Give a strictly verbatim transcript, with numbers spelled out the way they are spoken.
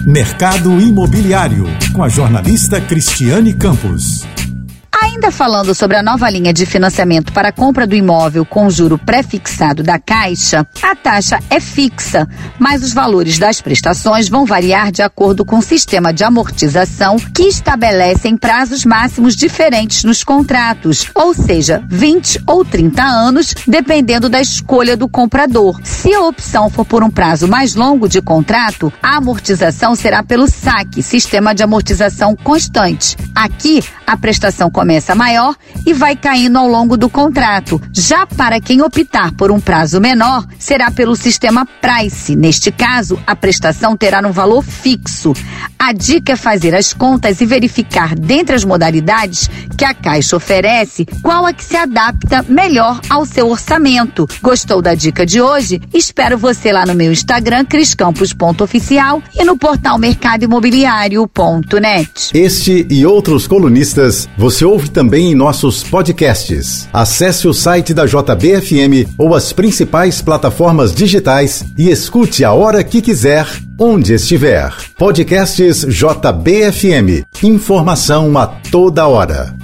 Mercado Imobiliário, com a jornalista Cristiane Campos. Ainda falando sobre a nova linha de financiamento para a compra do imóvel com juro pré-fixado da Caixa, a taxa é fixa, mas os valores das prestações vão variar de acordo com o sistema de amortização que estabelecem prazos máximos diferentes nos contratos, ou seja, vinte ou trinta anos, dependendo da escolha do comprador. Se a opção for por um prazo mais longo de contrato, a amortização será pelo saque, sistema de amortização constante. Aqui, a prestação começa Começa maior e vai caindo ao longo do contrato. Já para quem optar por um prazo menor, será pelo sistema Price. Neste caso, a prestação terá um valor fixo. A dica é fazer as contas e verificar, dentre as modalidades que a Caixa oferece, qual a que se adapta melhor ao seu orçamento. Gostou da dica de hoje? Espero você lá no meu Instagram, cris campos ponto oficial, e no portal mercado imobiliário ponto net. Este e outros colunistas você ouve também em nossos podcasts. Acesse o site da J B F M ou as principais plataformas digitais e escute a hora que quiser, onde estiver. Podcasts J B F M. Informação a toda hora.